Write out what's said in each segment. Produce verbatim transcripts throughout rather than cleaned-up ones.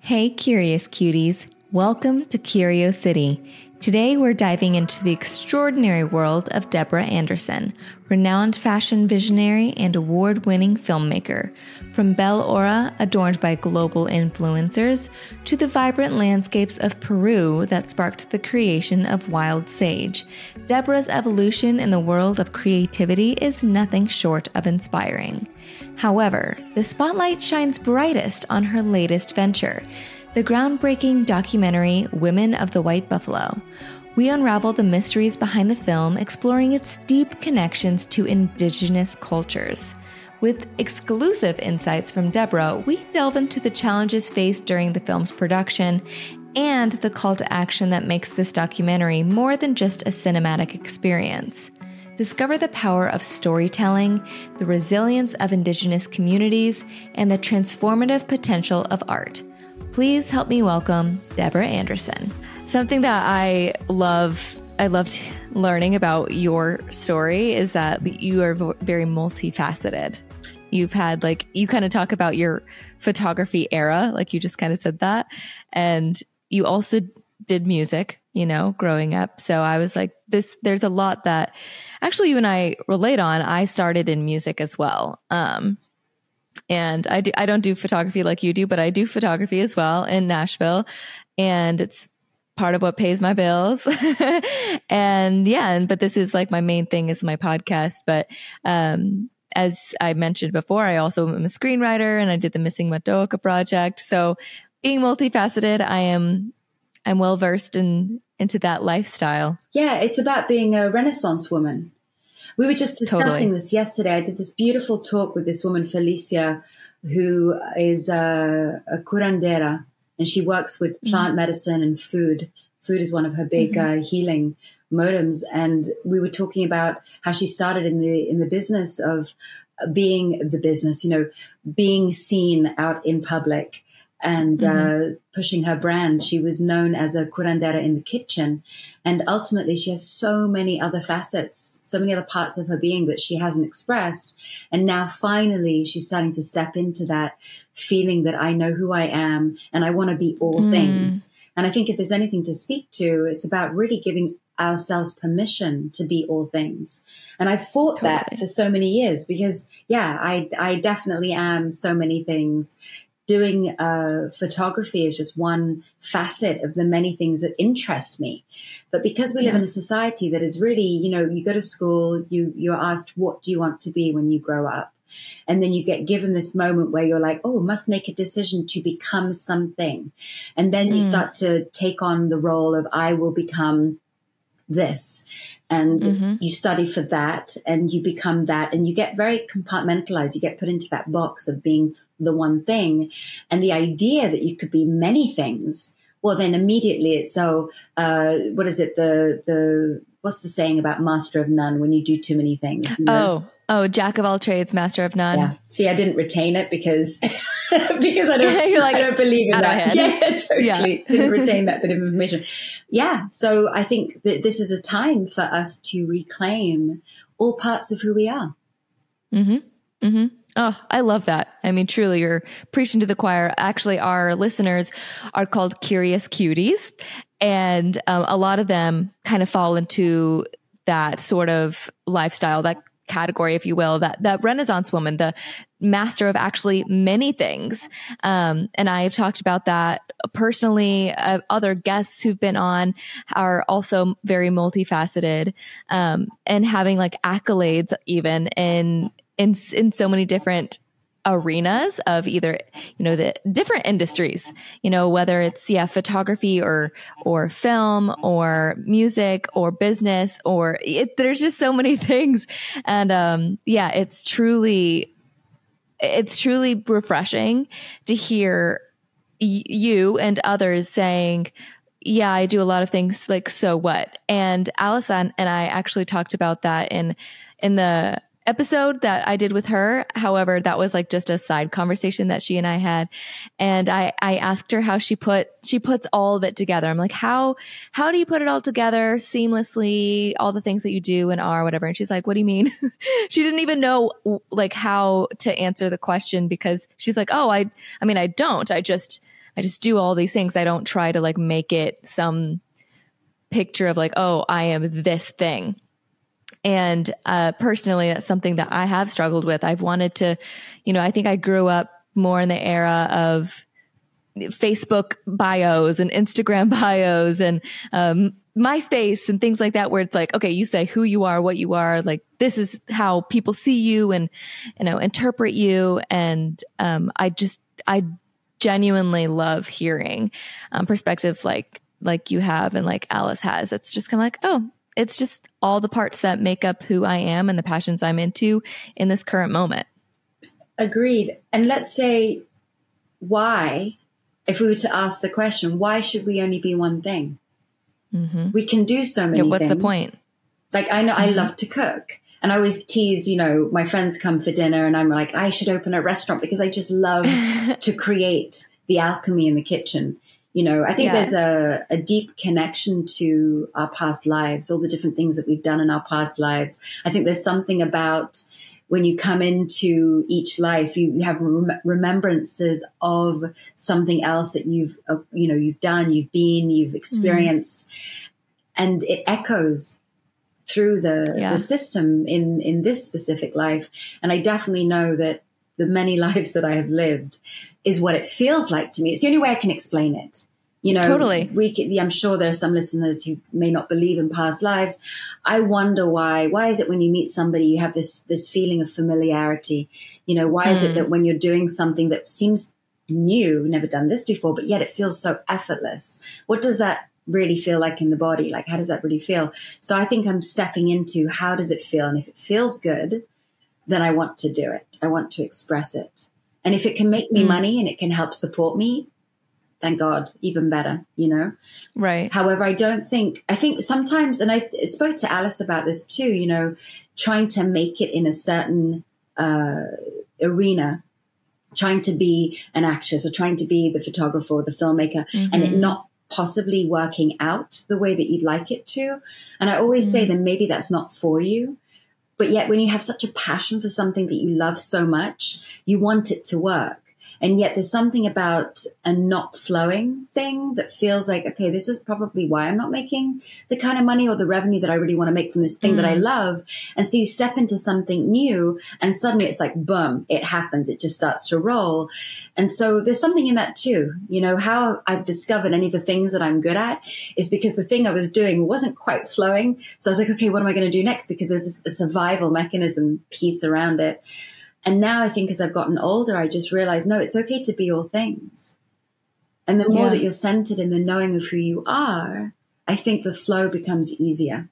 Hey, Curious Cuties. Welcome to Curio City. Today, we're diving into the extraordinary world of Deborah Anderson, renowned fashion visionary and award-winning filmmaker. From Belle Aura, adorned by global influencers, to the vibrant landscapes of Peru that sparked the creation of Wild Sage, Deborah's evolution in the world of creativity is nothing short of inspiring. However, the spotlight shines brightest on her latest venture, the groundbreaking documentary Women of the White Buffalo. We unravel the mysteries behind the film, exploring its deep connections to indigenous cultures. With exclusive insights from Deborah, we delve into the challenges faced during the film's production and the call to action that makes this documentary more than just a cinematic experience. Discover the power of storytelling, the resilience of indigenous communities, and the transformative potential of art. Please help me welcome Deborah Anderson. Something that I love, I loved learning about your story is that you are very multifaceted. You've had like, you kind of talk about your photography era, like you just kind of said that. And you also did music, you know, growing up. So I was like, this, there's a lot that actually you and I relate on. I started in music as well. Um, And I do, I don't do photography like you do, but I do photography as well in Nashville. And it's part of what pays my bills. and yeah, and, but this is like my main thing is my podcast. But, um, as I mentioned before, I also am a screenwriter and I did the Missing Matoaka project. So being multifaceted, I am, I'm well versed in, into that lifestyle. Yeah. It's about being a Renaissance woman. We were just discussing Totally. this yesterday. I did this beautiful talk with this woman, Felicia, who is a, a curandera, and she works with Mm-hmm. plant medicine and food. Food is one of her big Mm-hmm. uh, healing modems. And we were talking about how she started in the in the business of being the business, you know, being seen out in public and Mm-hmm. uh, pushing her brand. She was known as a curandera in the kitchen. And ultimately, she has so many other facets, so many other parts of her being that she hasn't expressed. And now finally, she's starting to step into that feeling that I know who I am and I want to be all Mm. things. And I think if there's anything to speak to, it's about really giving ourselves permission to be all things. And I fought Totally. that for so many years because, yeah, I, I definitely am so many things. Doing uh, photography is just one facet of the many things that interest me. But because we live Yeah. in a society that is really, you know, you go to school, you, you're asked, what do you want to be when you grow up? And then you get given this moment where you're like, oh, must make a decision to become something. And then you Mm. start to take on the role of I will become this. And Mm-hmm. you study for that and you become that and you get very compartmentalized. You get put into that box of being the one thing. And the idea that you could be many things, well, then immediately it's so, uh, what is it? The, the, what's the saying about master of none when you do too many things? You know? Oh, oh, jack of all trades, master of none. Yeah. See, I didn't retain it because because I don't You're like, I don't believe in out of that. head. Yeah, totally. Yeah. Didn't retain that bit of information. Yeah. So I think that this is a time for us to reclaim all parts of who we are. Mm-hmm. Mm-hmm. Oh, I love that. I mean, truly, you're preaching to the choir. Actually, our listeners are called Curious Cuties, and um, a lot of them kind of fall into that sort of lifestyle, that category, if you will, that that Renaissance woman, the master of actually many things. Um, and I've talked about that personally. Uh, other guests who've been on are also very multifaceted, um, and having like accolades even in in in so many different arenas of either, you know, the different industries, you know, whether it's, yeah, photography or, or film or music or business or it, there's just so many things. And, um, yeah, it's truly, it's truly refreshing to hear y- you and others saying, yeah, I do a lot of things, like, so what? And Allison and I actually talked about that in, in the episode that I did with her. However, that was like just a side conversation that she and I had. And I, I asked her how she put, she puts all of it together. I'm like, how, how do you put it all together seamlessly? All the things that you do and are, whatever. And she's like, what do you mean? She didn't even know like how to answer the question because she's like, oh, I, I mean, I don't, I just, I just do all these things. I don't try to like make it some picture of like, oh, I am this thing. And uh, personally, that's something that I have struggled with. I've wanted to, you know, I think I grew up more in the era of Facebook bios and Instagram bios and um, MySpace and things like that, where it's like, okay, you say who you are, what you are, like this is how people see you and, you know, interpret you. And um, I just, I genuinely love hearing um, perspective like, like you have and like Alice has. It's just kind of like, oh, it's just all the parts that make up who I am and the passions I'm into in this current moment. Agreed. And let's say why, if we were to ask the question, why should we only be one thing? Mm-hmm. We can do so many yeah, what's things. What's the point? Like I know mm-hmm. I love to cook. And I always tease, you know, my friends come for dinner and I'm like, I should open a restaurant because I just love to create the alchemy in the kitchen. You know, I think yeah. there's a, a deep connection to our past lives, all the different things that we've done in our past lives. I think there's something about when you come into each life, you, you have rem- remembrances of something else that you've, uh, you know, you've done, you've been, you've experienced, mm. and it echoes through the, yeah. the system in, in this specific life. And I definitely know that the many lives that I have lived is what it feels like to me. It's the only way I can explain it. You know, totally. We could, I'm sure there are some listeners who may not believe in past lives. I wonder why. Why is it when you meet somebody, you have this this feeling of familiarity? You know, why mm. is it that when you're doing something that seems new, never done this before, but yet it feels so effortless? What does that really feel like in the body? Like, how does that really feel? So I think I'm stepping into how does it feel? And if it feels good, then I want to do it. I want to express it. And if it can make me mm. money and it can help support me, thank God, even better, you know? Right. However, I don't think, I think sometimes, and I spoke to Alice about this too, you know, trying to make it in a certain uh, arena, trying to be an actress or trying to be the photographer or the filmmaker, mm-hmm. and it not possibly working out the way that you'd like it to. And I always mm. say, then maybe that's not for you. But yet when you have such a passion for something that you love so much, you want it to work. And yet there's something about a not flowing thing that feels like, okay, this is probably why I'm not making the kind of money or the revenue that I really want to make from this thing mm. that I love. And so you step into something new and suddenly it's like, boom, it happens. It just starts to roll. And so there's something in that too. You know, how I've discovered any of the things that I'm good at is because the thing I was doing wasn't quite flowing. So I was like, okay, what am I going to do next? Because there's a survival mechanism piece around it. And now I think as I've gotten older, I just realize, no, it's okay to be all things. And the more yeah. that you're centered in the knowing of who you are, I think the flow becomes easier.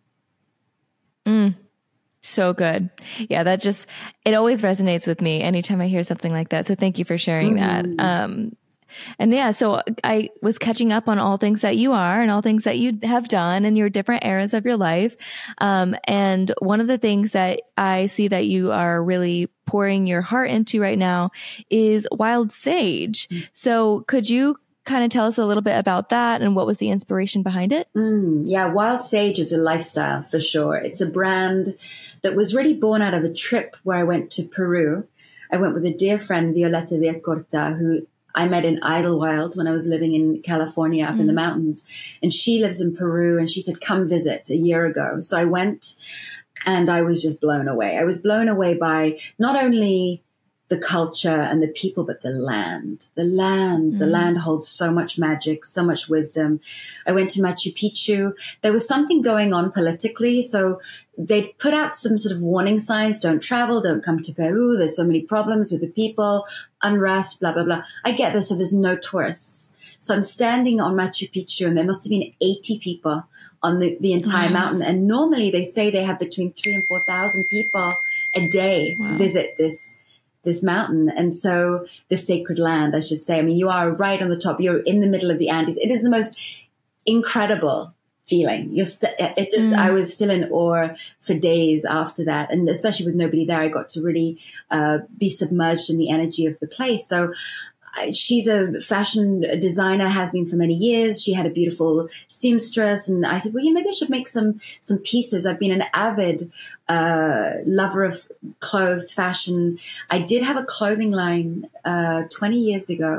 Mm, so good. Yeah, that just, it always resonates with me anytime I hear something like that. So thank you for sharing mm. that. Um, And yeah, so I was catching up on all things that you are and all things that you have done in your different eras of your life. Um, and one of the things that I see that you are really pouring your heart into right now is Wild Sage. Mm. So could you kind of tell us a little bit about that and what was the inspiration behind it? Mm, yeah, Wild Sage is a lifestyle for sure. It's a brand that was really born out of a trip where I went to Peru. I went with a dear friend, Violeta Villacorta, who I met in Idlewild when I was living in California up mm. in the mountains. And she lives in Peru and she said, come visit a year ago. So I went and I was just blown away. I was blown away by not only the culture and the people, but the land. The land, mm. the land holds so much magic, so much wisdom. I went to Machu Picchu. There was something going on politically. So they put out some sort of warning signs. Don't travel. Don't come to Peru. There's so many problems with the people, unrest, blah, blah, blah. I get this. So there's no tourists. So I'm standing on Machu Picchu and there must have been eighty people on the, the entire wow. mountain. And normally they say they have between three and four thousand people a day wow. visit this this mountain. And so the sacred land, I should say. I mean, you are right on the top. You're in the middle of the Andes. It is the most incredible feeling. You're st- it just, mm. I was still in awe for days after that. And especially with nobody there, I got to really uh, be submerged in the energy of the place. So she's a fashion designer, has been for many years. She had a beautiful seamstress. And I said, well, yeah, maybe I should make some, some pieces. I've been an avid uh, lover of clothes, fashion. I did have a clothing line uh, twenty years ago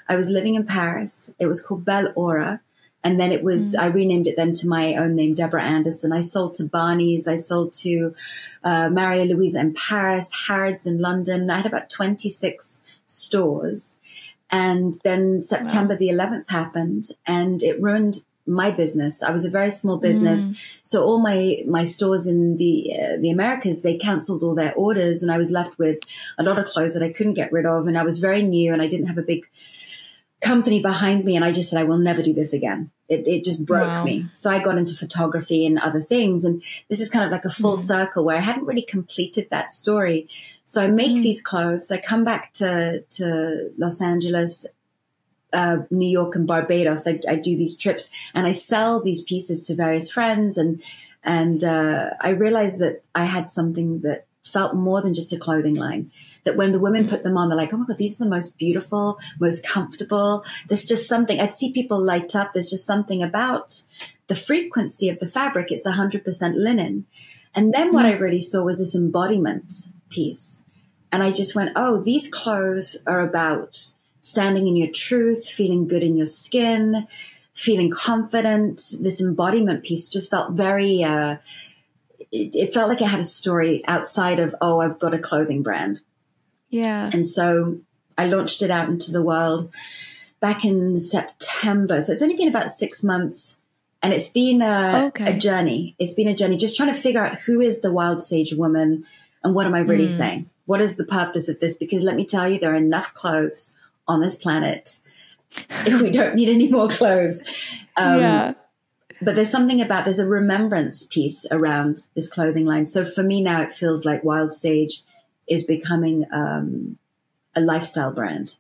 I was living in Paris. It was called Belle Aura. And then it was, mm-hmm. I renamed it then to my own name, Deborah Anderson. I sold to Barney's. I sold to uh, Maria Louisa in Paris, Harrods in London. I had about twenty-six stores. And then September wow. the eleventh happened, and it ruined my business. I was a very small business. Mm. So all my, my stores in the, uh, the Americas, they canceled all their orders, and I was left with a lot of clothes that I couldn't get rid of. And I was very new, and I didn't have a big company behind me. And I just said, I will never do this again. It, it just broke wow. me. So I got into photography and other things. And this is kind of like a full mm. circle where I hadn't really completed that story. So I make mm. these clothes. I come back to, to Los Angeles, uh, New York and Barbados. I, I do these trips and I sell these pieces to various friends. And, and, uh, I realized that I had something that felt more than just a clothing line, that when the women put them on, they're like, oh my God, these are the most beautiful, most comfortable. There's just something, I'd see people light up. There's just something about the frequency of the fabric. It's one hundred percent linen. And then what I really saw was this embodiment piece. And I just went, oh, these clothes are about standing in your truth, feeling good in your skin, feeling confident. This embodiment piece just felt very, uh, It, it felt like it had a story outside of, oh, I've got a clothing brand. Yeah. And so I launched it out into the world back in September. So it's only been about six months and it's been a, okay. a journey. It's been a journey just trying to figure out who is the Wild Sage woman and what am I really mm. saying? What is the purpose of this? Because let me tell you, there are enough clothes on this planet. We don't need any more clothes. Um, yeah. But there's something about, there's a remembrance piece around this clothing line. So for me now, it feels like Wild Sage is becoming um, a lifestyle brand.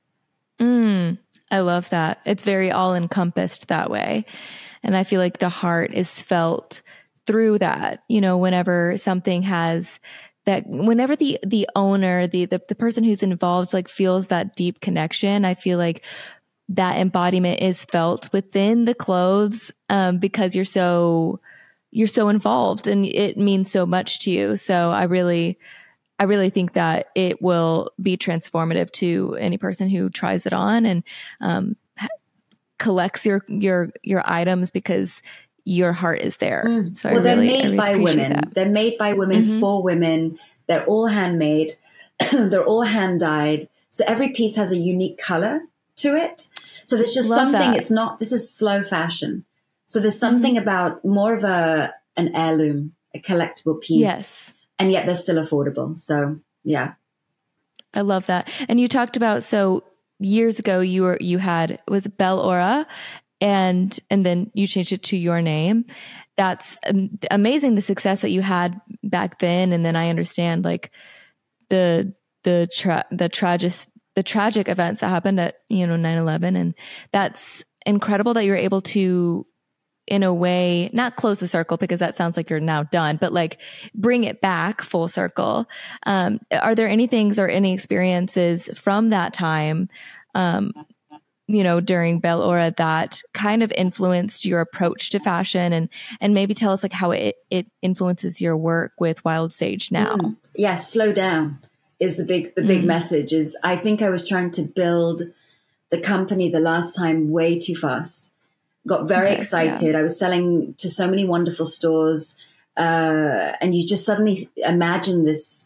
Mm, I love that. It's very all encompassed that way. And I feel like the heart is felt through that, you know, whenever something has that, whenever the, the owner, the, the, the person who's involved, like feels that deep connection, I feel like that embodiment is felt within the clothes, um, because you're so, you're so involved and it means so much to you. So I really, I really think that it will be transformative to any person who tries it on and, um, collects your, your, your items because your heart is there. Mm. So well, I they're really, made I really by women. That. They're made by women mm-hmm. for women. They're all handmade. They're all hand dyed. So every piece has a unique color to it. So there's just Love something, that. it's not, this is slow fashion. So there's something mm-hmm. about more of a, an heirloom, a collectible piece. Yes. And yet they're still affordable. So yeah. I love that. And you talked about, so years ago you were, you had, was it Belle Aura and, and then you changed it to your name. That's um, amazing. The success that you had back then. And then I understand like the, the, tra- the tragic, the tragic events that happened at, you know, nine eleven. And that's incredible that you're able to, in a way, not close the circle because that sounds like you're now done, but like bring it back full circle. Um, are there any things or any experiences from that time, um, you know, during Belle Aura that kind of influenced your approach to fashion and, and maybe tell us like how it, it influences your work with Wild Sage now? Mm. Yes. Yeah, slow down is the big, the big mm. message is I think I was trying to build the company the last time way too fast. Got very okay, excited. Yeah. I was selling to so many wonderful stores. Uh, and you just suddenly imagine this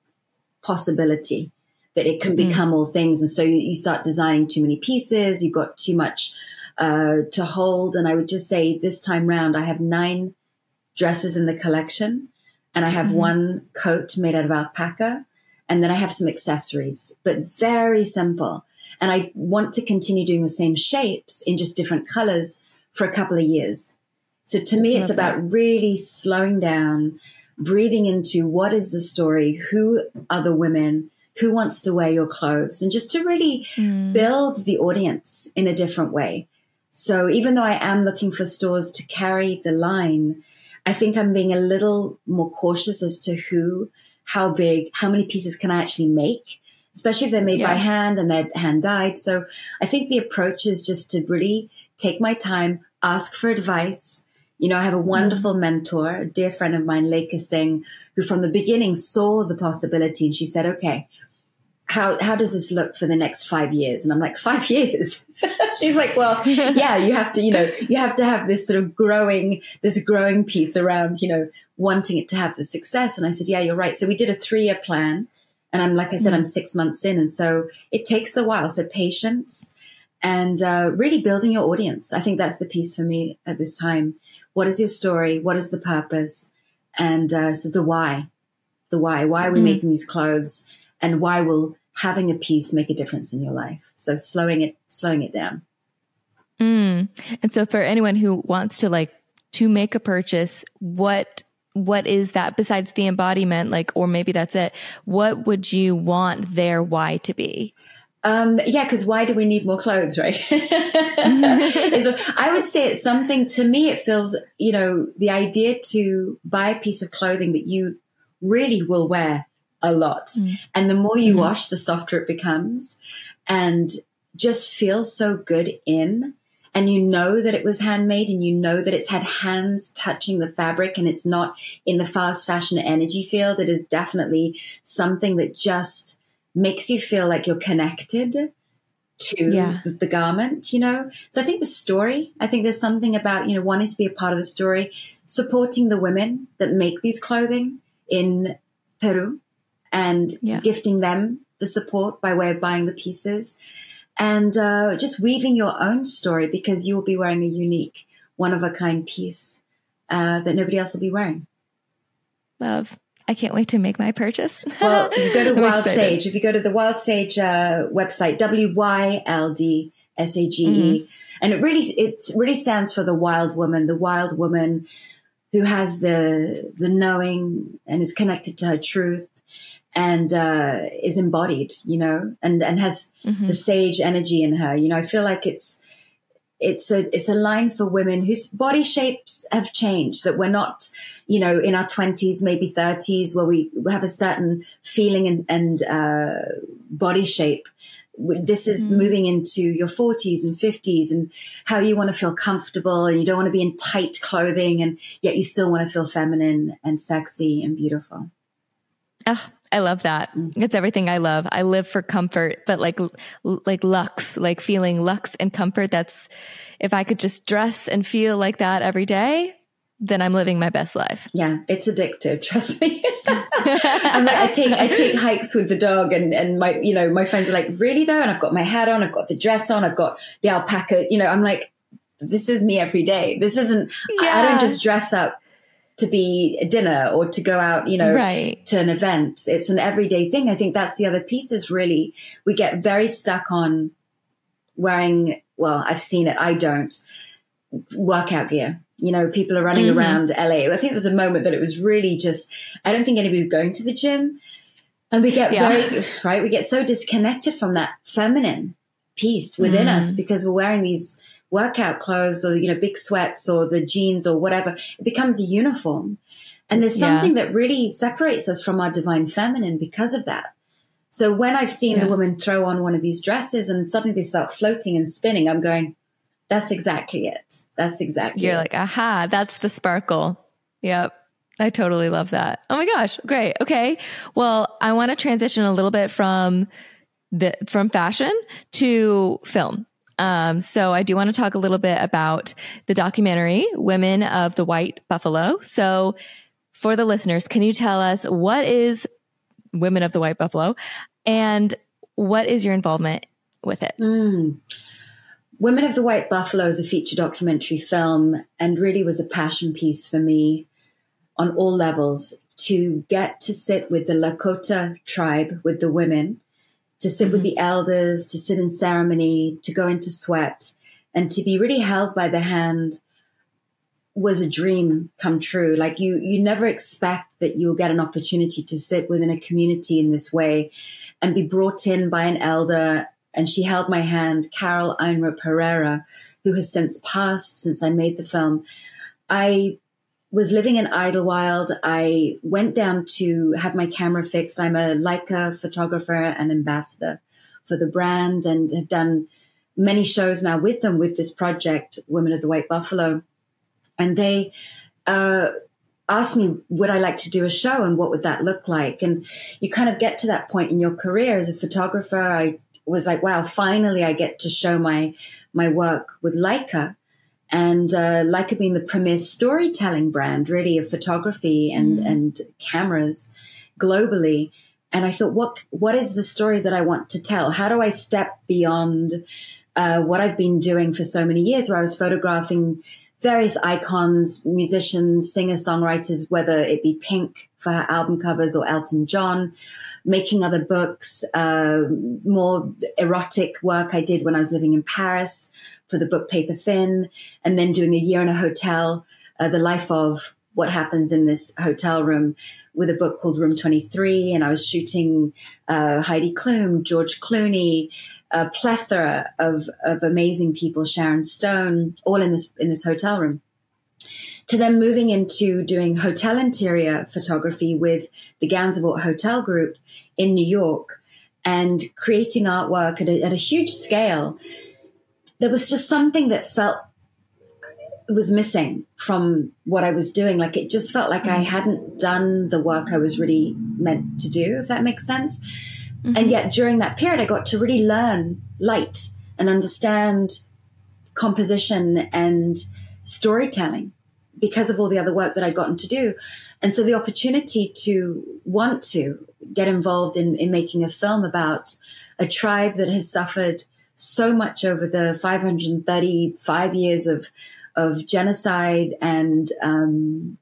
possibility that it can mm-hmm. become all things. And so you, you start designing too many pieces. You've got too much uh, to hold. And I would just say this time round, I have nine dresses in the collection. And I have mm-hmm. one coat made out of alpaca. And then I have some accessories, but very simple. And I want to continue doing the same shapes in just different colors for a couple of years. So to me, it's about that. Really slowing down, breathing into what is the story, who are the women, who wants to wear your clothes, and just to really mm. build the audience in a different way. So even though I am looking for stores to carry the line, I think I'm being a little more cautious as to who, how big, how many pieces can I actually make, especially if they're made yeah. by hand and they're hand dyed. So I think the approach is just to really take my time, ask for advice. You know, I have a wonderful mm. mentor, a dear friend of mine, Lekha Singh, who from the beginning saw the possibility. And she said, okay, how, how does this look for the next five years? And I'm like, five years? She's like, well, yeah, you have to, you know, you have to have this sort of growing, this growing piece around, you know, wanting it to have the success. And I said, yeah, you're right. So we did a three year plan. And I'm, like I said, mm-hmm. I'm six months in. And so it takes a while. So patience and uh, really building your audience. I think that's the piece for me at this time. What is your story? What is the purpose? And uh, so the why, the why, why are we mm-hmm. making these clothes? And why will having a piece make a difference in your life? So slowing it, slowing it down. Mm. And so for anyone who wants to like, to make a purchase, what, what is that besides the embodiment? Like, or maybe that's it. What would you want their why to be? Um, yeah, because why do we need more clothes, right? I would say it's something, to me, it feels, you know, the idea to buy a piece of clothing that you really will wear a lot. Mm. And the more you mm-hmm. wash, the softer it becomes, and just feels so good in. And you know that it was handmade, and you know that it's had hands touching the fabric, and it's not in the fast fashion energy field. It is definitely something that just makes you feel like you're connected to yeah. the, the garment, you know? So I think the story, I think there's something about, you know, wanting to be a part of the story, supporting the women that make these clothing in Peru, and yeah. gifting them the support by way of buying the pieces, and uh, just weaving your own story, because you will be wearing a unique, one-of-a-kind piece uh, that nobody else will be wearing. Love. I can't wait to make my purchase. Well, you go to Wild excited. Sage. If you go to the Wild Sage uh, website, W Y L D S A G E, mm-hmm. and it really it really stands for the wild woman, the wild woman who has the the knowing and is connected to her truth, and uh, is embodied, you know, and, and has mm-hmm. the sage energy in her. You know, I feel like it's, it's a, it's a line for women whose body shapes have changed, that we're not, you know, in our twenties, maybe thirties, where we have a certain feeling and, and uh, body shape. This is mm-hmm. moving into your forties and fifties, and how you want to feel comfortable, and you don't want to be in tight clothing, and yet you still want to feel feminine and sexy and beautiful. Oh, I love that. It's everything I love. I live for comfort, but like, like luxe, like feeling luxe and comfort. That's, if I could just dress and feel like that every day, then I'm living my best life. Yeah, it's addictive. Trust me. I'm like, I take, I take hikes with the dog, and, and my, you know, my friends are like, really though? And I've got my hat on, I've got the dress on, I've got the alpaca, you know, I'm like, this is me every day. This isn't, yeah. I, I don't just dress up to be a dinner or to go out, you know, right. to an event. It's an everyday thing. I think that's the other piece, is really, we get very stuck on wearing, well, I've seen it, I don't, workout gear. You know, people are running mm-hmm. around L A. I think there was a moment that it was really just, I don't think anybody was going to the gym. And we get yeah. very, right, we get so disconnected from that feminine piece within mm. us, because we're wearing these workout clothes, or, you know, big sweats, or the jeans, or whatever. It becomes a uniform. And there's something yeah. that really separates us from our divine feminine because of that. So when I've seen yeah. the women throw on one of these dresses and suddenly they start floating and spinning, I'm going, that's exactly it. That's exactly You're it. like, aha, that's the sparkle. Yep. I totally love that. Oh my gosh. Great. Okay. Well, I want to transition a little bit from the, from fashion to film. Um, so I do want to talk a little bit about the documentary, Women of the White Buffalo. So for the listeners, can you tell us what is Women of the White Buffalo, and what is your involvement with it? Mm. Women of the White Buffalo is a feature documentary film, and really was a passion piece for me on all levels, to get to sit with the Lakota tribe, with the women, to sit mm-hmm. with the elders, to sit in ceremony, to go into sweat, and to be really held by the hand was a dream come true. Like you, you never expect that you'll get an opportunity to sit within a community in this way and be brought in by an elder. And she held my hand, Carol Einra Pereira, who has since passed since I made the film. I was living in Idlewild. I went down to have my camera fixed. I'm a Leica photographer and ambassador for the brand, and have done many shows now with them with this project, Women of the White Buffalo. And they, uh, asked me, would I like to do a show and what would that look like? And you kind of get to that point in your career as a photographer. I was like, wow, finally I get to show my, my work with Leica. And uh, Leica being the premier storytelling brand, really, of photography and, mm. and cameras globally. And I thought, what what is the story that I want to tell? How do I step beyond uh, what I've been doing for so many years, where I was photographing various icons, musicians, singer-songwriters, whether it be Pink for her album covers or Elton John, making other books, uh, more erotic work I did when I was living in Paris for the book Paper Thin, and then doing a year in a hotel, uh, the life of what happens in this hotel room with a book called Room twenty-three. And I was shooting uh, Heidi Klum, George Clooney, a plethora of, of amazing people, Sharon Stone, all in this in this hotel room. To then moving into doing hotel interior photography with the Gansevoort Hotel Group in New York and creating artwork at a, at a huge scale. There was just something that felt was missing from what I was doing. Like it just felt like I hadn't done the work I was really meant to do, if that makes sense. Mm-hmm. And yet during that period, I got to really learn light and understand composition and storytelling because of all the other work that I'd gotten to do. And so the opportunity to want to get involved in, in making a film about a tribe that has suffered so much over the five hundred thirty-five years of of genocide and um,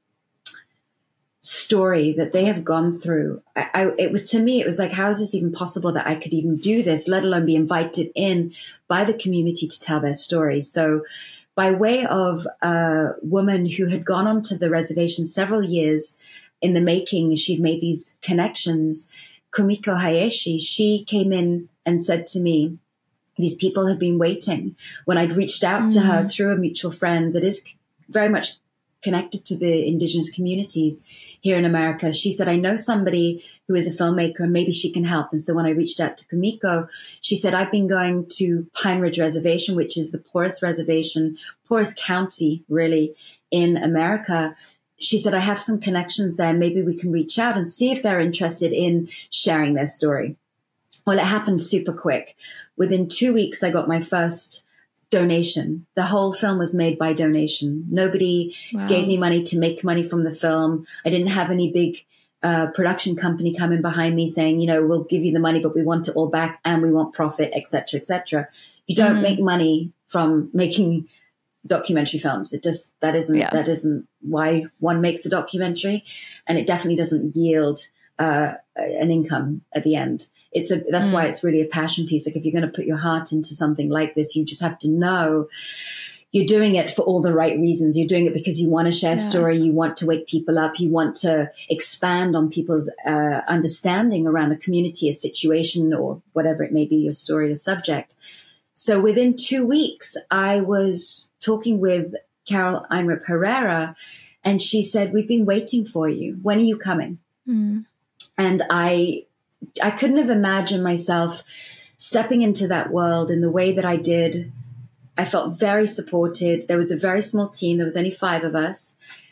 story that they have gone through. I, I, it was, to me, it was like, how is this even possible that I could even do this, let alone be invited in by the community to tell their stories? So by way of a woman who had gone onto the reservation several years in the making, she'd made these connections, Kumiko Hayashi, she came in and said to me, these people have been waiting. When I'd reached out mm. to her through a mutual friend that is very much connected to the indigenous communities here in America, she said, I know somebody who is a filmmaker and maybe she can help. And so when I reached out to Kumiko, she said, I've been going to Pine Ridge Reservation, which is the poorest reservation, poorest county really in America. She said, I have some connections there. Maybe we can reach out and see if they're interested in sharing their story. Well, it happened super quick. Within two weeks, I got my first donation. The whole film was made by donation. Nobody wow. gave me money to make money from the film. I didn't have any big uh, production company coming behind me saying, you know, we'll give you the money, but we want it all back and we want profit, et cetera, et cetera. You don't mm. make money from making documentary films. It just, that isn't, yeah. that isn't why one makes a documentary. And it definitely doesn't yield Uh, an income at the end. It's a, that's mm. why it's really a passion piece. Like if you're going to put your heart into something like this, you just have to know you're doing it for all the right reasons. You're doing it because you want to share yeah. story. You want to wake people up. You want to expand on people's uh, understanding around a community, a situation, or whatever it may be, your story or subject. So within two weeks, I was talking with Carol Einrup Herrera and she said, we've been waiting for you. When are you coming? Mm. And I, I couldn't have imagined myself stepping into that world in the way that I did. I felt very supported. There was a very small team. There was only five of us.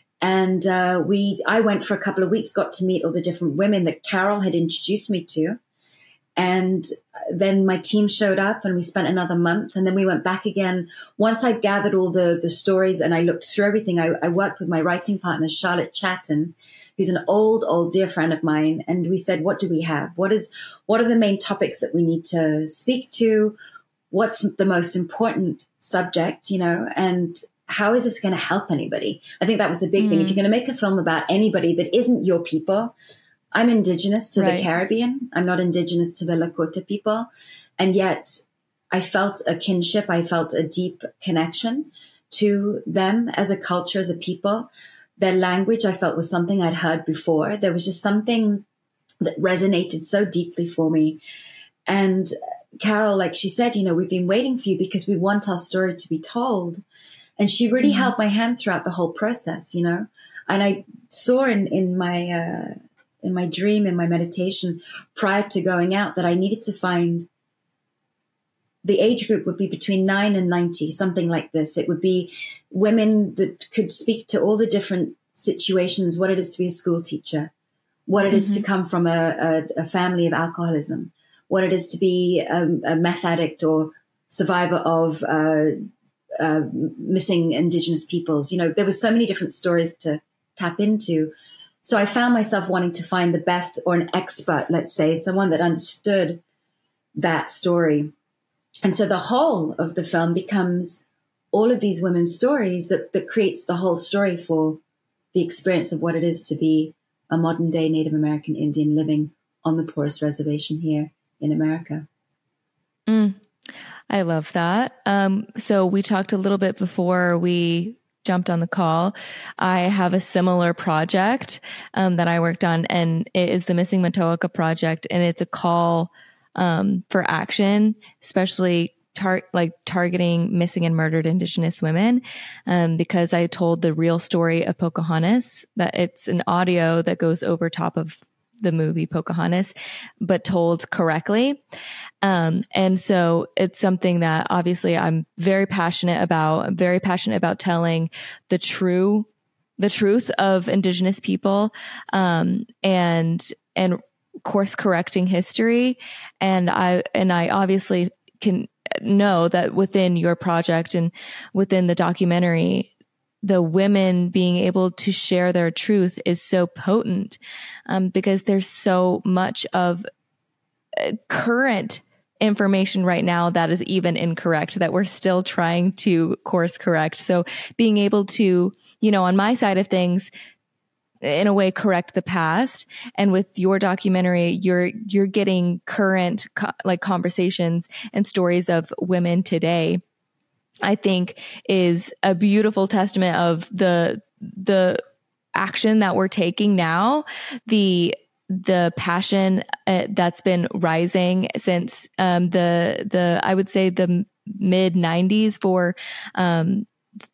And uh, we, I went for a couple of weeks, got to meet all the different women that Carol had introduced me to. And then my team showed up and we spent another month. And then we went back again. Once I'd gathered all the, the stories and I looked through everything, I, I worked with my writing partner, Charlotte Chatton, who's an old, old dear friend of mine. And we said, what do we have? What is, what are the main topics that we need to speak to? What's the most important subject, you know, and how is this going to help anybody? I think that was the big mm. thing. If you're going to make a film about anybody that isn't your people, I'm indigenous to right. the Caribbean. I'm not indigenous to the Lakota people. And yet I felt a kinship. I felt a deep connection to them as a culture, as a people. Their language I felt was something I'd heard before. There was just something that resonated so deeply for me. And Carol, like she said, you know, we've been waiting for you because we want our story to be told. And she really mm-hmm. held my hand throughout the whole process, you know. And I saw in, in my... Uh, in my dream, in my meditation, prior to going out, that I needed to find the age group would be between nine and ninety, something like this. It would be women that could speak to all the different situations, what it is to be a school teacher, what it mm-hmm. is to come from a, a, a family of alcoholism, what it is to be a, a meth addict or survivor of uh, uh, missing Indigenous peoples. You know, there were so many different stories to tap into. So I found myself wanting to find the best, or an expert, let's say, someone that understood that story. And so the whole of the film becomes all of these women's stories that, that creates the whole story for the experience of what it is to be a modern day Native American Indian living on the poorest reservation here in America. Mm, I love that. Um, so we talked a little bit before we jumped on the call. I have a similar project um, that I worked on, and it is the Missing Matoaka Project, and it's a call um, for action, especially tar- like targeting missing and murdered Indigenous women, um, because I told the real story of Pocahontas. That it's an audio that goes over top of the movie Pocahontas, but told correctly. Um, and so it's something that obviously I'm very passionate about. I'm very passionate about telling the true, the truth of Indigenous people, um, and, and course correcting history. And I, and I obviously can know that within your project and within the documentary, the women being able to share their truth is so potent, um, because there's so much of uh, current information right now that is even incorrect, that we're still trying to course correct. So being able to, you know, on my side of things, in a way, correct the past. And with your documentary, you're, you're getting current co- like conversations and stories of women today, I think is a beautiful testament of the, the action that we're taking now, the, the passion uh, that's been rising since, um, the, the, I would say the mid nineties for, um,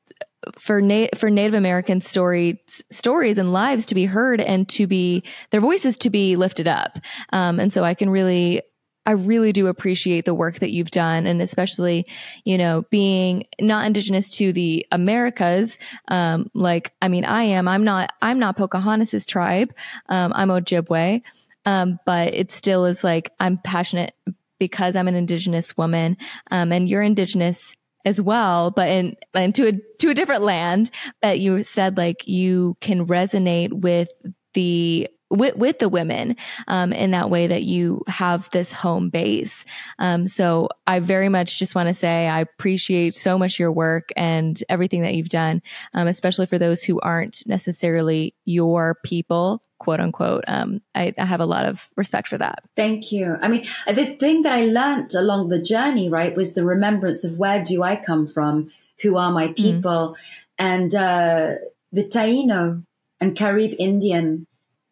for na- for Native American story stories and lives to be heard and to be, their voices to be lifted up. Um, and so I can really, I really do appreciate the work that you've done, and especially, you know, being not Indigenous to the Americas. Um, like, I mean, I am, I'm not, I'm not Pocahontas's tribe. Um, I'm Ojibwe. Um, but it still is like, I'm passionate because I'm an Indigenous woman. Um, and you're Indigenous as well, but in, in to a, to a different land. But you said like you can resonate with the, with, with the women, um, in that way that you have this home base. Um, so I very much just want to say, I appreciate so much your work and everything that you've done, um, especially for those who aren't necessarily your people, quote unquote. Um, I, I have a lot of respect for that. Thank you. I mean, the thing that I learned along the journey, right, was the remembrance of where do I come from? Who are my people? Mm. And, uh, the Taino and Carib Indian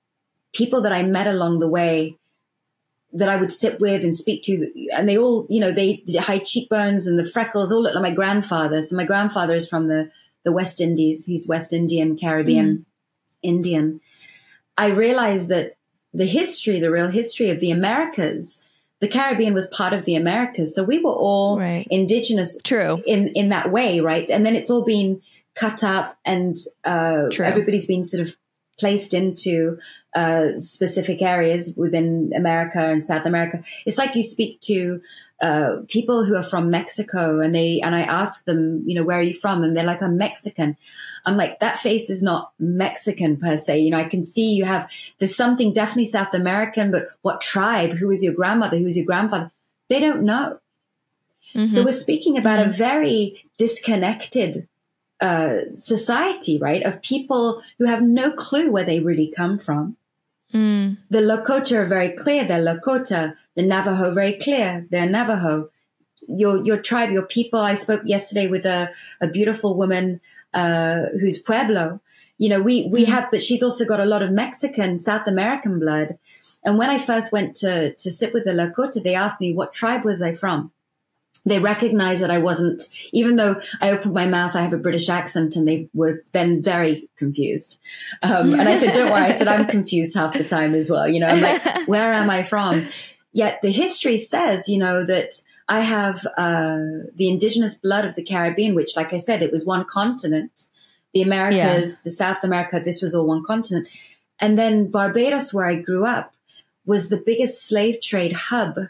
people that I met along the way that I would sit with and speak to, and they all, you know, they the high cheekbones and the freckles all look like my grandfather. So my grandfather is from the, the West Indies. He's West Indian, Caribbean, mm. Indian. I realized that the history, the real history of the Americas, the Caribbean was part of the Americas. So we were all right. Indigenous True. in, in that way, right? And then it's all been cut up and uh, everybody's been sort of placed into uh, specific areas within America and South America. It's like you speak to uh, people who are from Mexico, and they and I ask them, you know, where are you from? And they're like, I'm Mexican. I'm like, that face is not Mexican per se. You know, I can see you have, there's something definitely South American, but what tribe? Who was your grandmother? Who was your grandfather? They don't know. Mm-hmm. So we're speaking about mm-hmm. a very disconnected Uh, society, right, of people who have no clue where they really come from. Mm. The Lakota are very clear, they're Lakota. The Navajo, very clear, they're Navajo. Your your tribe, your people. I spoke yesterday with a, a beautiful woman uh, who's Pueblo. You know, we, we mm. have, but she's also got a lot of Mexican, South American blood. And when I first went to, to sit with the Lakota, they asked me, what tribe was I from? They recognized that I wasn't, even though I opened my mouth, I have a British accent, and they were then very confused. Um, and I said, don't worry. I said, I'm confused half the time as well. You know, I'm like, where am I from? Yet the history says, you know, that I have uh, the indigenous blood of the Caribbean, which, like I said, it was one continent The Americas, yeah. the South America, this was all one continent. And then Barbados, where I grew up, was the biggest slave trade hub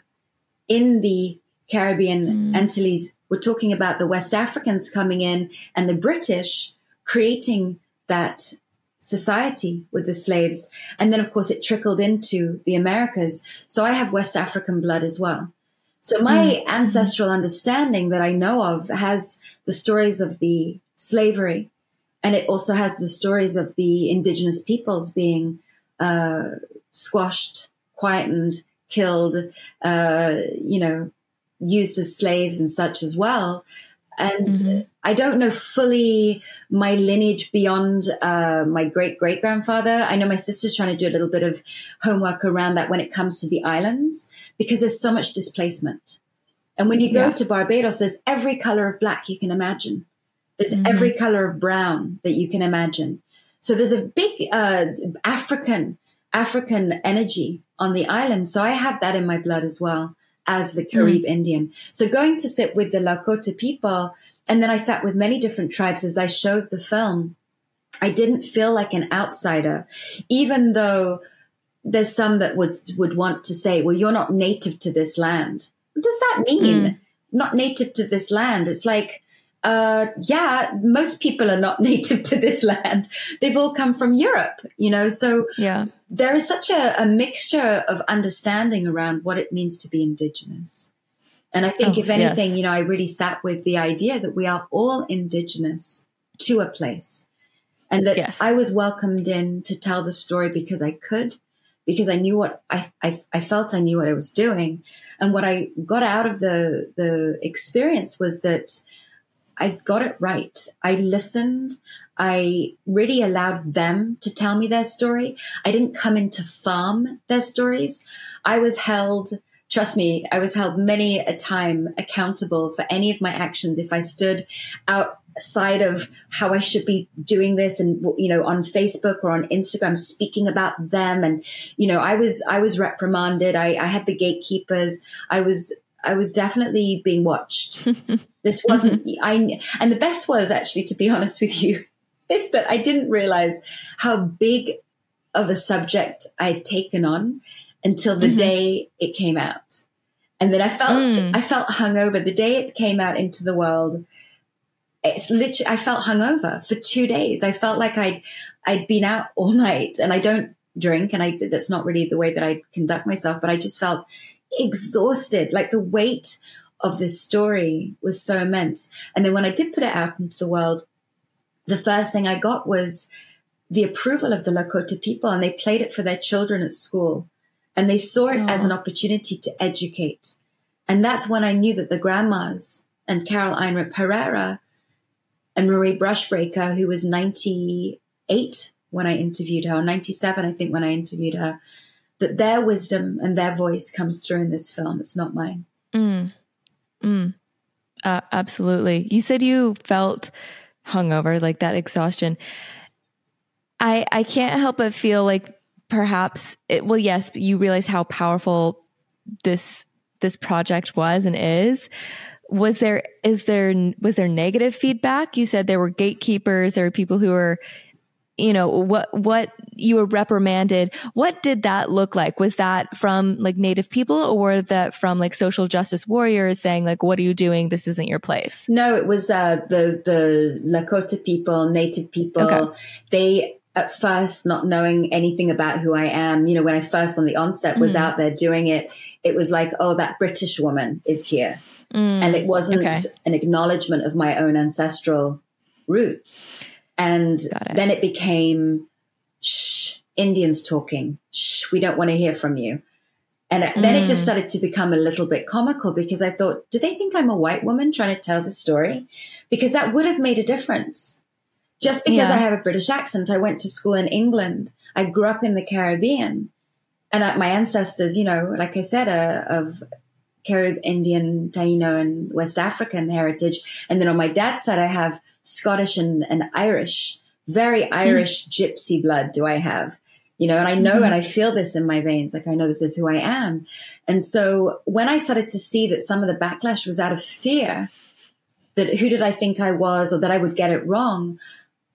in the Caribbean mm. Antilles. We're talking about the West Africans coming in and the British creating that society with the slaves. And then, of course, it trickled into the Americas. So I have West African blood as well. So my mm. ancestral understanding that I know of has the stories of the slavery, and it also has the stories of the indigenous peoples being uh, squashed, quietened, killed, uh, you know, used as slaves and such as well. And mm-hmm. I don't know fully my lineage beyond uh, my great-great-grandfather. I know my sister's trying to do a little bit of homework around that when it comes to the islands, because there's so much displacement. And when you go yeah. to Barbados, there's every color of black you can imagine. There's mm-hmm. every color of brown that you can imagine. So there's a big uh, African, African energy on the island. So I have that in my blood as well as the Carib mm. Indian. So going to sit with the Lakota people, and then I sat with many different tribes as I showed the film, I didn't feel like an outsider, even though there's some that would, would want to say, well, you're not native to this land. What does that mean? Mm. Not native to this land? It's like, uh, yeah, most people are not native to this land. They've all come from Europe, you know, so yeah. there is such a, a mixture of understanding around what it means to be indigenous. And I think, oh, if anything, yes. you know, I really sat with the idea that we are all indigenous to a place, and that yes. I was welcomed in to tell the story because I could, because I knew what I, I, I felt I knew what I was doing. And what I got out of the, the experience was that I got it right. I listened. I really allowed them to tell me their story. I didn't come in to farm their stories. I was held, trust me, I was held many a time accountable for any of my actions. If I stood outside of how I should be doing this and, you know, on Facebook or on Instagram, speaking about them. And, you know, I was, I was reprimanded. I, I had the gatekeepers. I was, I was definitely being watched. This wasn't, mm-hmm. I, and the best was actually, to be honest with you, is that I didn't realize how big of a subject I'd taken on until the mm-hmm. day it came out. And then I felt, mm. I felt hungover. The day it came out into the world, it's literally, I felt hungover for two days. I felt like I'd, I'd been out all night, and I don't drink, and I, that's not really the way that I conduct myself, but I just felt exhausted. Like the weight of this story was so immense. And then when I did put it out into the world, the first thing I got was the approval of the Lakota people, and they played it for their children at school, and they saw it oh. as an opportunity to educate. And that's when I knew that the grandmas and Carol Einrip Herrera and Marie Brushbreaker, who was ninety-eight when I interviewed her, or ninety-seven, I think, when I interviewed her, that their wisdom and their voice comes through in this film. It's not mine. Mm. Mm. Uh, absolutely. You said you felt hungover, like that exhaustion. I I can't help but feel like perhaps it, well, yes, you realize how powerful this this project was and is. Was there is there was there negative feedback? You said there were gatekeepers, there were people who were, you know, what what you were reprimanded. What did that look like? Was that from like Native people, or that from like social justice warriors saying like, what are you doing? This isn't your place? No, it was uh, the, the Lakota people, Native people. Okay. They, at first, not knowing anything about who I am, you know, when I first on the onset was mm. out there doing it, it was like, oh, that British woman is here. Mm. And it wasn't okay. an acknowledgement of my own ancestral roots. And it. then it became, shh, Indians talking. Shh, we don't want to hear from you. And mm. then it just started to become a little bit comical, because I thought, do they think I'm a white woman trying to tell the story? Because that would have made a difference. Just because yeah. I have a British accent, I went to school in England. I grew up in the Caribbean. And my ancestors, you know, like I said, uh, of Carib, Indian, Taino, and West African heritage. And then on my dad's side, I have Scottish and, and Irish, very Irish mm. gypsy blood do I have, you know, and I know mm-hmm. and I feel this in my veins. Like I know this is who I am. And so when I started to see that some of the backlash was out of fear, that who did I think I was, or that I would get it wrong,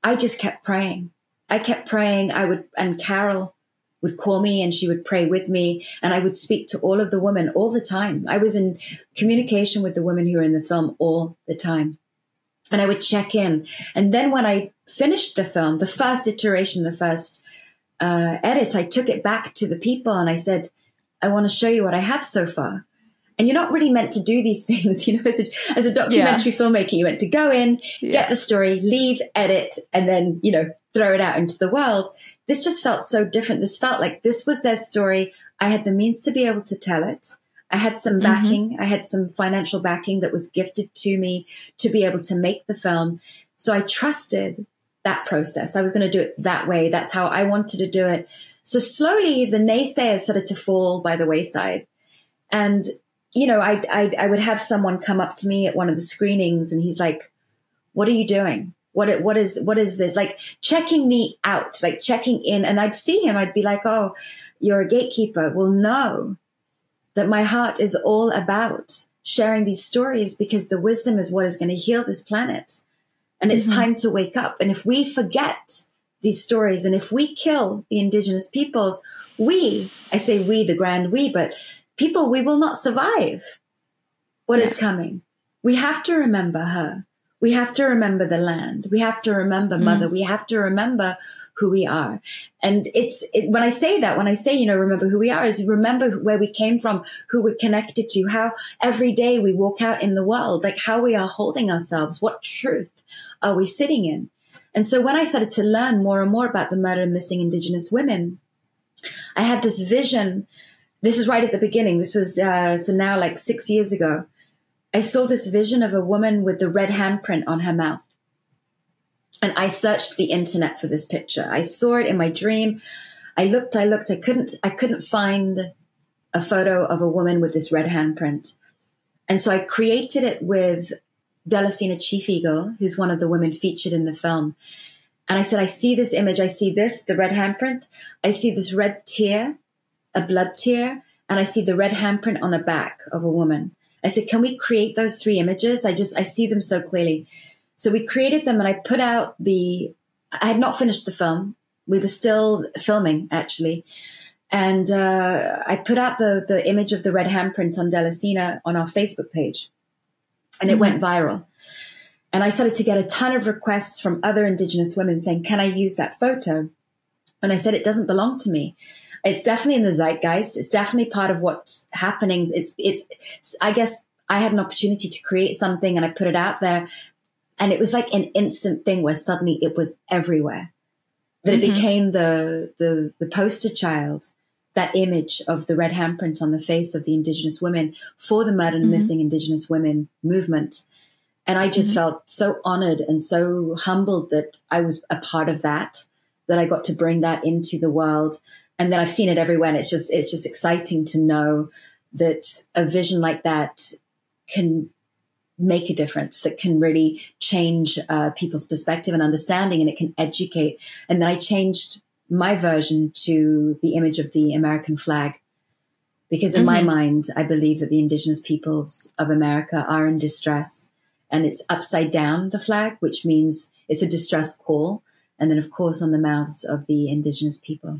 I just kept praying. I kept praying. I would, and Carol would call me and she would pray with me. And I would speak to all of the women all the time. I was in communication with the women who were in the film all the time. And I would check in. And then when I finished the film, the first iteration, the first uh, edit, I took it back to the people and I said, I want to show you what I have so far. And you're not really meant to do these things, you know, as a, as a documentary yeah. filmmaker, you meant to go in, yeah. get the story, leave, edit, and then, you know, throw it out into the world. This just felt so different. This felt like this was their story. I had the means to be able to tell it. I had some backing. Mm-hmm. I had some financial backing that was gifted to me to be able to make the film. So I trusted that process. I was going to do it that way. That's how I wanted to do it. So slowly the naysayers started to fall by the wayside. And, you know, I, I, I would have someone come up to me at one of the screenings and he's like, what are you doing? What, what is, what is this? Like checking me out, like checking in. And I'd see him. I'd be like, oh, you're a gatekeeper. Well, no, that my heart is all about sharing these stories because the wisdom is what is going to heal this planet. And it's mm-hmm. time to wake up. And if we forget these stories and if we kill the indigenous peoples, we, I say we, the grand we, but people, we will not survive what yeah. is coming. We have to remember her. We have to remember the land. We have to remember Mother. Mm. We have to remember who we are. And it's it, when I say that, when I say, you know, remember who we are, is remember where we came from, who we're connected to, how every day we walk out in the world, like how we are holding ourselves, what truth are we sitting in? And so when I started to learn more and more about the murder and missing Indigenous women, I had this vision. This is right at the beginning. This was, uh, so now like six years ago. I saw this vision of a woman with the red handprint on her mouth. And I searched the internet for this picture. I saw it in my dream. I looked, I looked, I couldn't, I couldn't find a photo of a woman with this red handprint. And so I created it with Delasina Chief Eagle, who's one of the women featured in the film. And I said, I see this image. I see this, the red handprint. I see this red tear, a blood tear. And I see the red handprint on the back of a woman. I said, can we create those three images? I just, I see them so clearly. So we created them and I put out the, I had not finished the film. We were still filming actually. And uh, I put out the, the image of the red handprint on Delasina on our Facebook page and it mm-hmm. went viral. And I started to get a ton of requests from other Indigenous women saying, can I use that photo? And I said, it doesn't belong to me. It's definitely in the zeitgeist. It's definitely part of what's happening. It's, it's, I guess I had an opportunity to create something and I put it out there. And it was like an instant thing where suddenly it was everywhere. That mm-hmm. it became the, the, the poster child, that image of the red handprint on the face of the Indigenous women for the murdered and mm-hmm. missing Indigenous women movement. And I just mm-hmm. felt so honored and so humbled that I was a part of that, that I got to bring that into the world. And then I've seen it everywhere. And it's just, it's just exciting to know that a vision like that can make a difference, that can really change uh, people's perspective and understanding, and it can educate. And then I changed my version to the image of the American flag, because in mm-hmm. my mind, I believe that the Indigenous peoples of America are in distress, and it's upside down, the flag, which means it's a distress call. And then, of course, on the mouths of the Indigenous people.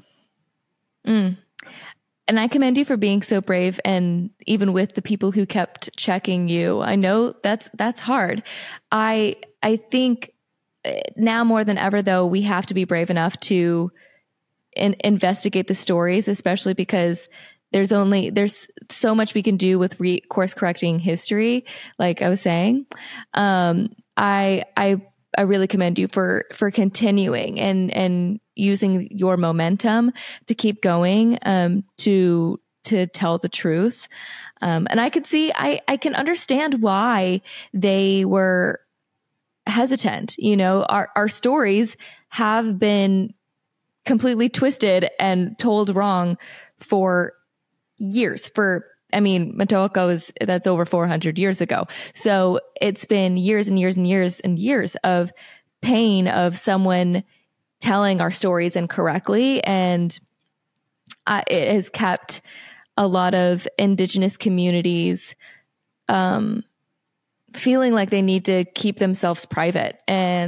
Mm. And I commend you for being so brave, and even with the people who kept checking you. I know that's that's hard. I I think now more than ever, though, we have to be brave enough to in, investigate the stories, especially because there's only there's so much we can do with re- course correcting history. Like I was saying, um, I I I really commend you for for continuing and and. using your momentum to keep going, um, to, to tell the truth. Um, and I could see, I, I can understand why they were hesitant. You know, our, our stories have been completely twisted and told wrong for years. For, I mean, Matoaka is, that's over four hundred years ago. So it's been years and years and years and years of pain of someone telling our stories incorrectly. And uh, it has kept a lot of Indigenous communities um, feeling like they need to keep themselves private. And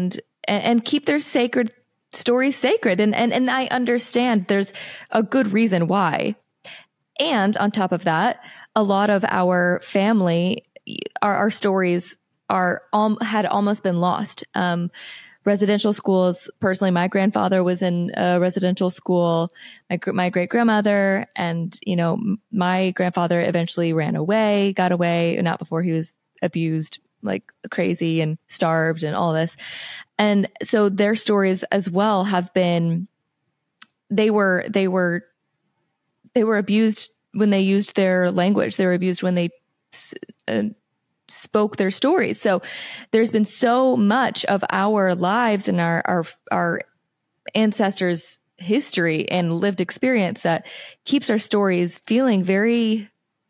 and, and keep their sacred stories sacred. And, and, and I understand there's a good reason why. And on top of that, a lot of our family, our, our stories are um, had almost been lost. Um, residential schools. Personally, my grandfather was in a residential school. My my great grandmother, and you know, my grandfather eventually ran away, got away, not before he was abused like crazy and starved and all this. And so their stories as well have been. They were they were they were abused when they used their language. They were abused when they uh, spoke their stories. So there's been so much of our lives and our, our, our ancestors' history and lived experience that keeps our stories feeling very,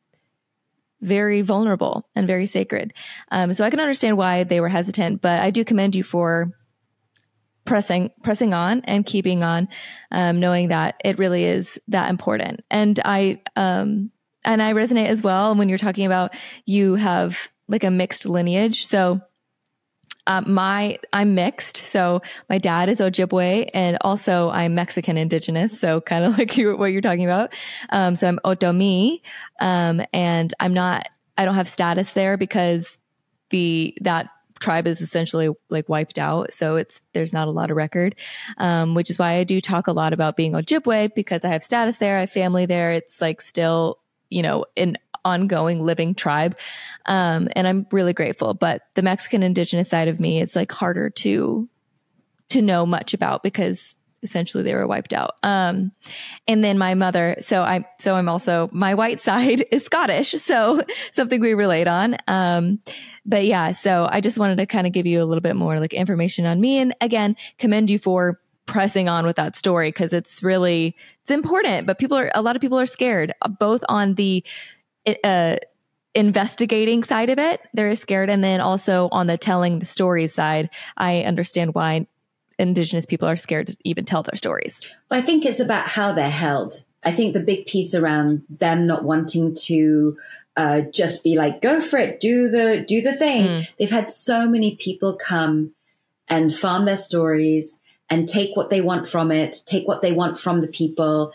very vulnerable and very sacred. Um, so I can understand why they were hesitant, but I do commend you for pressing, pressing on and keeping on, um, knowing that it really is that important. And I, um, and I resonate as well when you're talking about you have like a mixed lineage. So um, my I'm mixed. So my dad is Ojibwe, and also I'm Mexican indigenous. So kind of like you, what you're talking about. Um, so I'm Otomi, um, and I'm not. I don't have status there because the that tribe is essentially like wiped out. So it's there's not a lot of record, um, which is why I do talk a lot about being Ojibwe, because I have status there, I have family there. It's like still, you know, an ongoing living tribe. Um, and I'm really grateful, but the Mexican indigenous side of me is like harder to, to know much about because essentially they were wiped out. Um, and then my mother, so I, so I'm also, my white side is Scottish. So something we relate on. Um, but yeah, so I just wanted to kind of give you a little bit more like information on me. And again, commend you for pressing on with that story, because it's really, it's important, but people are, a lot of people are scared, both on the uh, investigating side of it. They're scared. And then also on the telling the stories side, I understand why Indigenous people are scared to even tell their stories. Well, I think it's about how they're held. I think the big piece around them not wanting to uh, just be like, go for it, do the, do the thing. Mm. They've had so many people come and farm their stories and take what they want from it, take what they want from the people.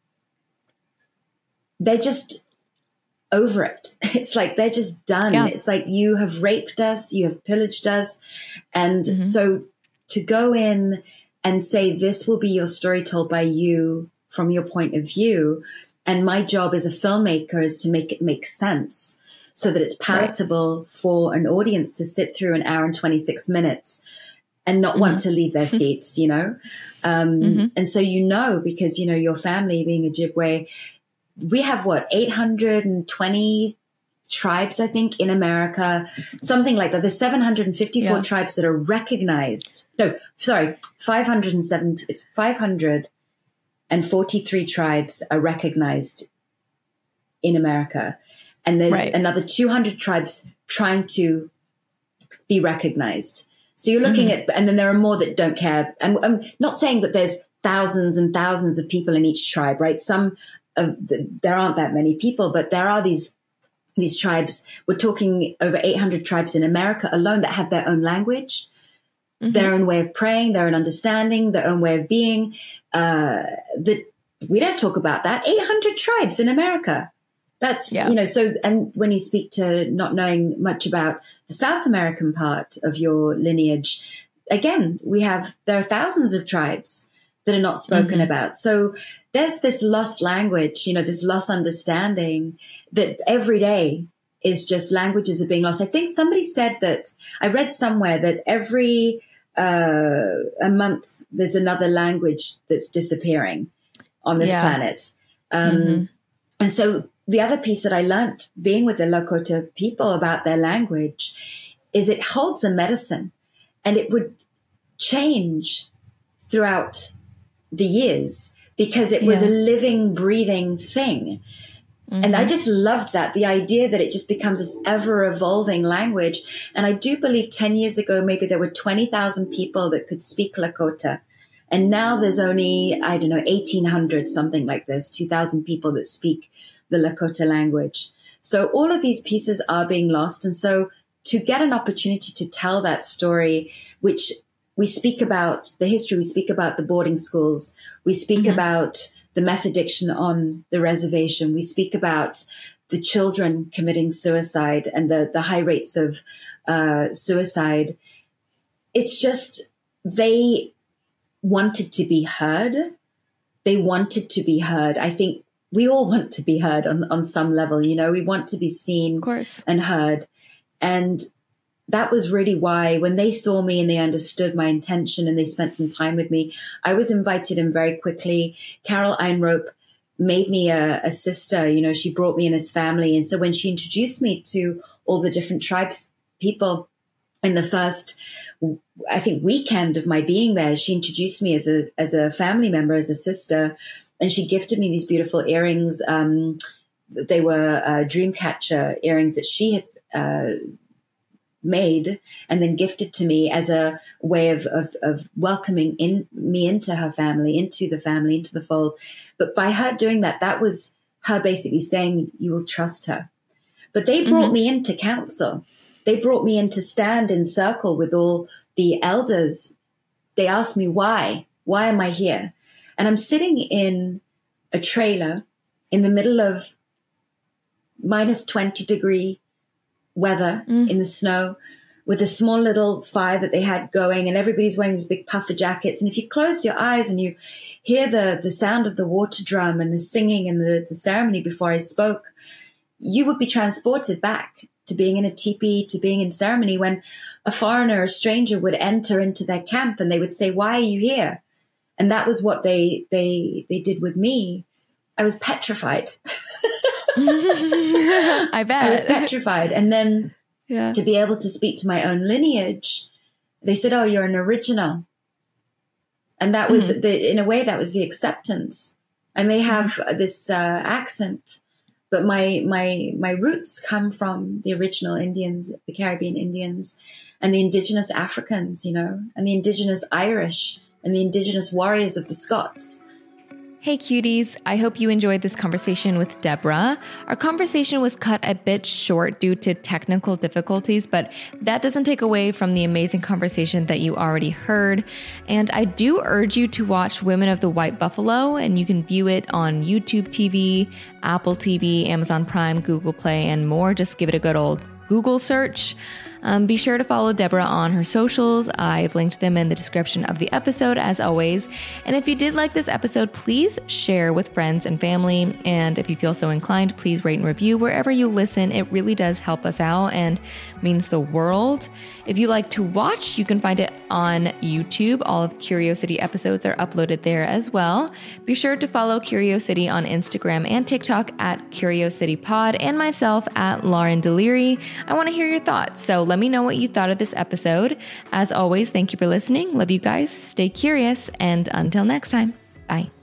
They're just over it. It's like they're just done. Yeah. It's like, you have raped us, you have pillaged us. And mm-hmm. so to go in and say, this will be your story told by you from your point of view. And my job as a filmmaker is to make it make sense so that it's palatable right. for an audience to sit through an hour and twenty-six minutes and not mm-hmm. want to leave their seats, you know? Um, mm-hmm. And so, you know, because, you know, your family being Ojibwe, we have what, eight hundred twenty tribes, I think, in America, something like that. There's seven hundred fifty-four yeah. tribes that are recognized. No, sorry, five hundred seventy, five hundred forty-three tribes are recognized in America. And there's right. another two hundred tribes trying to be recognized. So you're looking mm-hmm. at, and then there are more that don't care. And I'm not saying that there's thousands and thousands of people in each tribe, right? Some of the, there aren't that many people, but there are these these tribes. We're talking over eight hundred tribes in America alone that have their own language, mm-hmm. their own way of praying, their own understanding, their own way of being. Uh, that we don't talk about that. eight hundred tribes in America. That's, yeah. you know, so, and when you speak to not knowing much about the South American part of your lineage, again, we have, there are thousands of tribes that are not spoken mm-hmm. about. So there's this lost language, you know, this lost understanding that every day is just languages are being lost. I think somebody said that, I read somewhere that every uh, a month there's another language that's disappearing on this yeah. planet. Um, mm-hmm. And so the other piece that I learned being with the Lakota people about their language is it holds a medicine, and it would change throughout the years because it was yeah. a living, breathing thing. Mm-hmm. And I just loved that, the idea that it just becomes this ever evolving language. And I do believe ten years ago, maybe there were twenty thousand people that could speak Lakota. And now there's only, I don't know, eighteen hundred, something like this, two thousand people that speak the Lakota language. So all of these pieces are being lost. And so to get an opportunity to tell that story, which we speak about the history, we speak about the boarding schools, we speak mm-hmm. about the meth addiction on the reservation, we speak about the children committing suicide and the, the high rates of uh, suicide. It's just, they wanted to be heard. They wanted to be heard. I think we all want to be heard on, on some level, you know, we want to be seen of course. And heard. And that was really why when they saw me and they understood my intention and they spent some time with me, I was invited in very quickly. Carol Einrope made me a, a sister, you know, she brought me in as family. And so when she introduced me to all the different tribes people in the first, I think, weekend of my being there, she introduced me as a, as a family member, as a sister. And she gifted me these beautiful earrings. Um, they were uh, Dreamcatcher earrings that she had uh, made and then gifted to me as a way of, of, of welcoming in me into her family, into the family, into the fold. But by her doing that, that was her basically saying, you will trust her. But they brought mm-hmm. me into council. They brought me in to stand in circle with all the elders. They asked me, why? Why am I here? And I'm sitting in a trailer in the middle of minus twenty degree weather mm. in the snow with a small little fire that they had going, and everybody's wearing these big puffer jackets. And if you closed your eyes and you hear the, the sound of the water drum and the singing and the, the ceremony before I spoke, you would be transported back to being in a teepee, to being in ceremony when a foreigner, a stranger would enter into their camp and they would say, why are you here? And that was what they they they did with me. I was petrified. I bet. I was petrified. And then yeah. to be able to speak to my own lineage, they said, oh, you're an original. And that was, mm-hmm. the, in a way, that was the acceptance. I may have mm-hmm. this uh, accent, but my my my roots come from the original Indians, the Caribbean Indians, and the indigenous Africans, you know, and the indigenous Irish, and the indigenous warriors of the Scots. Hey cuties, I hope you enjoyed this conversation with Deborah. Our conversation was cut a bit short due to technical difficulties, but that doesn't take away from the amazing conversation that you already heard. And I do urge you to watch Women of the White Buffalo, and you can view it on YouTube T V, Apple T V, Amazon Prime, Google Play, and more. Just give it a good old Google search. Um, be sure to follow Deborah on her socials. I've linked them in the description of the episode, as always. And if you did like this episode, please share with friends and family. And if you feel so inclined, please rate and review wherever you listen. It really does help us out and means the world. If you like to watch, you can find it on YouTube. All of Curiosity episodes are uploaded there as well. Be sure to follow Curiosity on Instagram and TikTok at CuriosityPod, and myself at Lauren Deliri. I want to hear your thoughts, so let me know what you thought of this episode. As always, thank you for listening. Love you guys. Stay curious. And until next time, bye.